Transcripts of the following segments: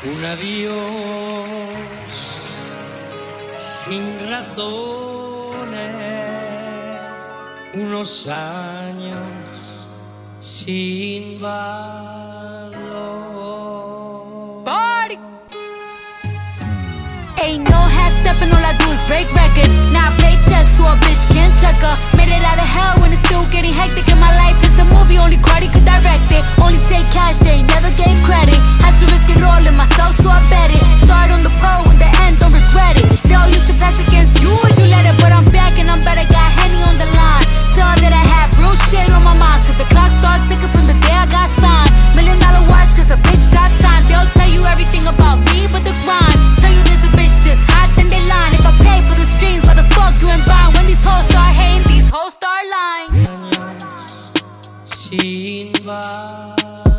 Un adiós sin razones, unos años sin valor. Party. Ain't no half stepping, all I do is break records. Now I play chess so a bitch can't check her. Made it out of hell when it's still getting hectic in my life. It's a movie, only Cardi could direct it. Only take cash, they never gave credit. Had to risk it all in myself, so I bet it. Start on the pole, in the end, don't regret it. They all used to pass against you if you let it, but I'm back and I'm better. Got Henny on the line. Tell her that I have real shit on my mind, cause the clock started ticking from the day I got signed. $1 million watch, cause a bitch got time. They'll tell you everything about me but the grind. Tell you there's a bitch this hot, then they line. If I pay for the streams, why the fuck you ain't buying? When these hoes start hating, these hoes start lying. Sin valor.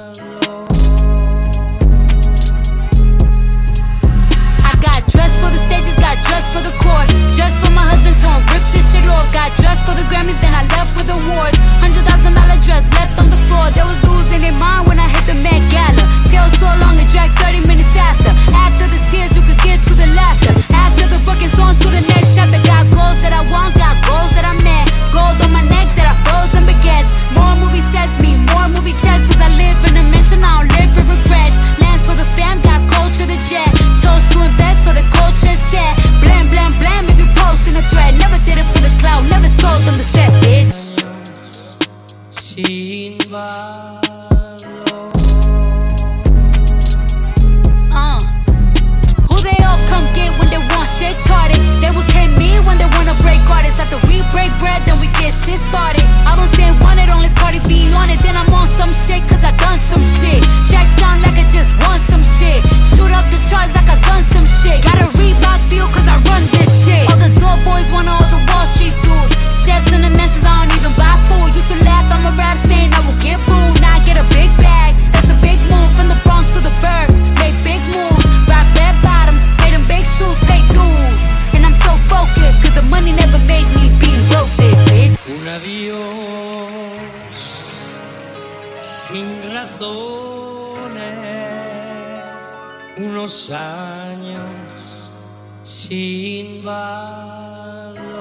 I got dressed for the stages, got dressed for the court. Just for my husband, told him rip this shit off. Got dressed for the Grammys, then I left with awards. $100,000 dress left on the floor. There was losing their mind when I hit the Met Gala. Tail so long it dragged 30 minutes after. After the tears, you could get to the laughter. After the bookings, on to the next chapter. Got goals that I want, got goals that I met. Gold on my neck that I froze and baguettes. More movie sets, me more movie checks. Cause I live in a mansion, I don't live with regrets. Lands for the fam, got cold to the jet. Chose to invest, so the culture set. Blam, blam, blam, if you post in a thread. Never did it for the cloud, never told them to set, bitch. Sin valor. Who they all come get when they want shit charted? They was hit me when they wanna break artists. After we break bread, then we get shit started. I don't say want it, unless Cardi B on it. Then I'm on some shit, cause I done some shit. Track sound like I just won some shit. Shoot up the charts like I done some shit. Got a Reebok deal cause I run this shit. All the dope boys want all the Wall Street dudes. Chefs in the mansions, I don't even buy food. Used to laugh on my rap saying I will get booed. Now I get a big bag, that's a big move. From the Bronx to the burbs, make big moves. Rock red bottoms, made them big shoes, pay dues. And I'm so focused, cause the money never made me be broke, bitch. Un adiós sin razones, unos años sin valor.